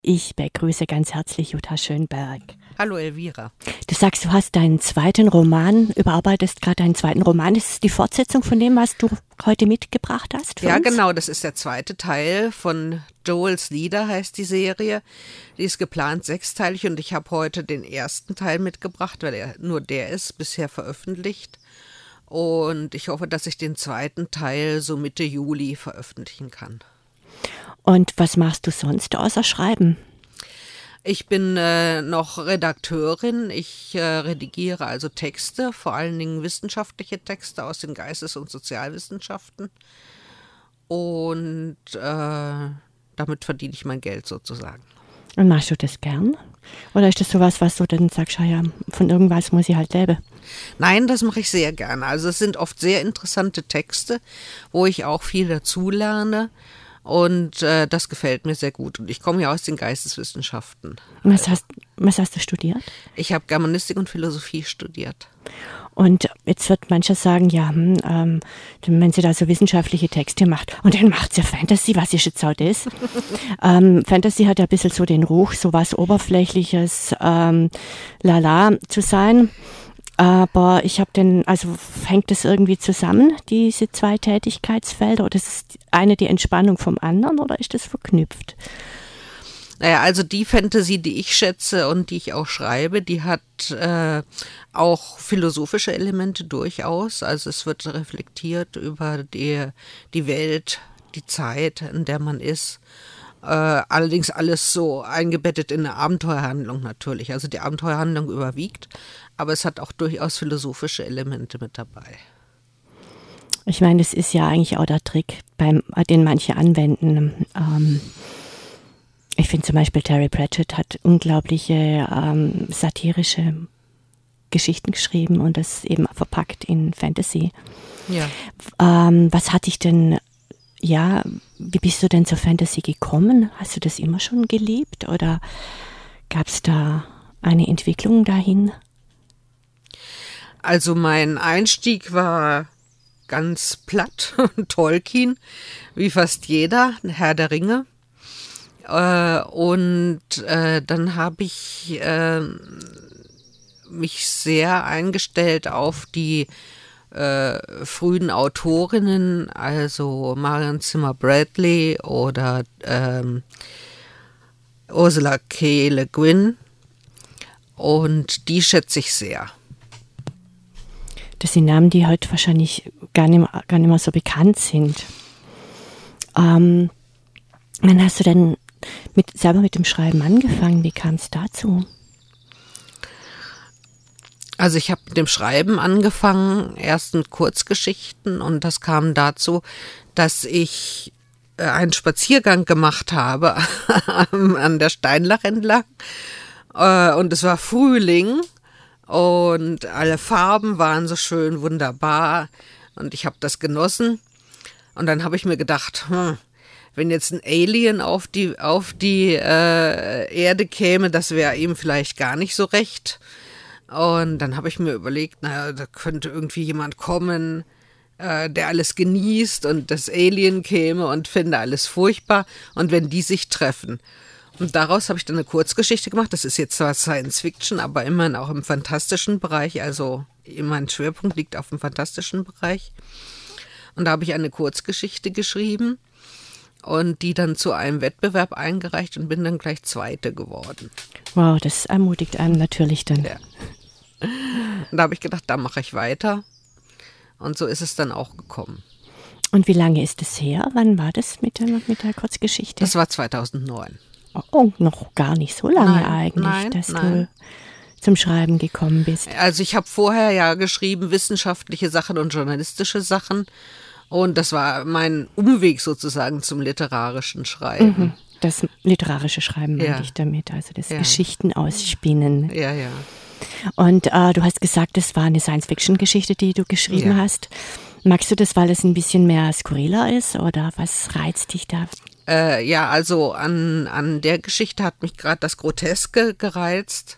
Ich begrüße ganz herzlich Jutta Schönberg. Hallo Elvira. Du sagst, du hast deinen zweiten Roman, überarbeitest gerade deinen zweiten Roman. Ist es die Fortsetzung von dem, was du heute mitgebracht hast für Ja, uns? genau, das ist der zweite Teil von Joel's Lieder, heißt die Serie. Die ist geplant 6-teilig und ich habe heute den ersten Teil mitgebracht, weil nur der ist bisher veröffentlicht. Und ich hoffe, dass ich den zweiten Teil so Mitte Juli veröffentlichen kann. Und was machst du sonst außer Schreiben? Ich bin noch Redakteurin. Ich redigiere also Texte, vor allen Dingen wissenschaftliche Texte aus den Geistes- und Sozialwissenschaften. Und damit verdiene ich mein Geld sozusagen. Und machst du das gern? Oder ist das sowas, was du dann sagst, ja, von irgendwas muss ich halt leben? Nein, das mache ich sehr gerne. Also es sind oft sehr interessante Texte, wo ich auch viel dazulerne. Und das gefällt mir sehr gut. Und ich komme ja aus den Geisteswissenschaften. Was hast du studiert? Ich habe Germanistik und Philosophie studiert. Und jetzt wird mancher sagen, ja, wenn sie da so wissenschaftliche Texte macht, und dann macht sie ja Fantasy, was ist jetzt auch das? Fantasy hat ja ein bisschen so den Ruch, so was Oberflächliches, lala zu sein. Aber ich habe hängt das irgendwie zusammen, diese zwei Tätigkeitsfelder, oder ist es eine die Entspannung vom anderen, oder ist das verknüpft? Naja, also die Fantasy, die ich schätze und die ich auch schreibe, die hat auch philosophische Elemente durchaus. Also es wird reflektiert über die Welt, die Zeit, in der man ist. Allerdings alles so eingebettet in eine Abenteuerhandlung natürlich. Also die Abenteuerhandlung überwiegt, aber es hat auch durchaus philosophische Elemente mit dabei. Ich meine, das ist ja eigentlich auch der Trick, den manche anwenden. Ich finde zum Beispiel, Terry Pratchett hat unglaubliche satirische Geschichten geschrieben und das eben verpackt in Fantasy. Ja. Was hat dich denn, wie bist du denn zur Fantasy gekommen? Hast du das immer schon geliebt oder gab es da eine Entwicklung dahin? Also mein Einstieg war ganz platt, Tolkien, wie fast jeder, Herr der Ringe. Und dann habe ich mich sehr eingestellt auf die frühen Autorinnen, also Marion Zimmer Bradley oder Ursula K. Le Guin. Und die schätze ich sehr. Das sind Namen, die heute wahrscheinlich gar nicht mehr so bekannt sind. Wann hast du denn selber mit dem Schreiben angefangen? Wie kam es dazu? Also ich habe mit dem Schreiben angefangen, erst mit Kurzgeschichten, und das kam dazu, dass ich einen Spaziergang gemacht habe an der Steinlach entlang, und es war Frühling und alle Farben waren so schön wunderbar und ich habe das genossen, und dann habe ich mir gedacht, wenn jetzt ein Alien auf die Erde käme, das wäre ihm vielleicht gar nicht so recht. Und dann habe ich mir überlegt, naja, da könnte irgendwie jemand kommen, der alles genießt, und das Alien käme und finde alles furchtbar, und wenn die sich treffen. Und daraus habe ich dann eine Kurzgeschichte gemacht. Das ist jetzt zwar Science Fiction, aber immerhin auch im fantastischen Bereich. Also mein Schwerpunkt liegt auf dem fantastischen Bereich. Und da habe ich eine Kurzgeschichte geschrieben und die dann zu einem Wettbewerb eingereicht und bin dann gleich Zweite geworden. Wow, das ermutigt einem natürlich dann. Ja. Und da habe ich gedacht, da mache ich weiter. Und so ist es dann auch gekommen. Und wie lange ist es her? Wann war das mit der Kurzgeschichte? Das war 2009. Oh, noch gar nicht so lange eigentlich, dass du zum Schreiben gekommen bist. Also ich habe vorher ja geschrieben wissenschaftliche Sachen und journalistische Sachen. Und das war mein Umweg sozusagen zum literarischen Schreiben. Das literarische Schreiben meinte ich damit, also das Geschichten ausspinnen. Ja, ja. Und du hast gesagt, das war eine Science-Fiction-Geschichte, die du geschrieben hast. Magst du das, weil es ein bisschen mehr skurriler ist, oder was reizt dich da? Ja, also an der Geschichte hat mich gerade das Groteske gereizt.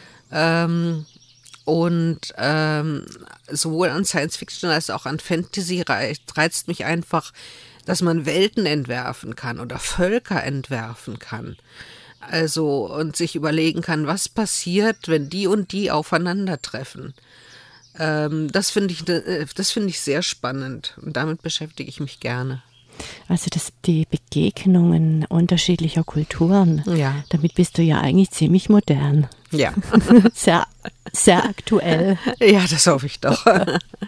Sowohl an Science Fiction als auch an Fantasy reizt mich einfach, dass man Welten entwerfen kann oder Völker entwerfen kann. Also, und sich überlegen kann, was passiert, wenn die und die aufeinandertreffen. Das finde ich sehr spannend und damit beschäftige ich mich gerne. Also die Begegnungen unterschiedlicher Kulturen, Ja. damit bist du ja eigentlich ziemlich modern. Ja. Sehr, sehr aktuell. Ja, das hoffe ich doch.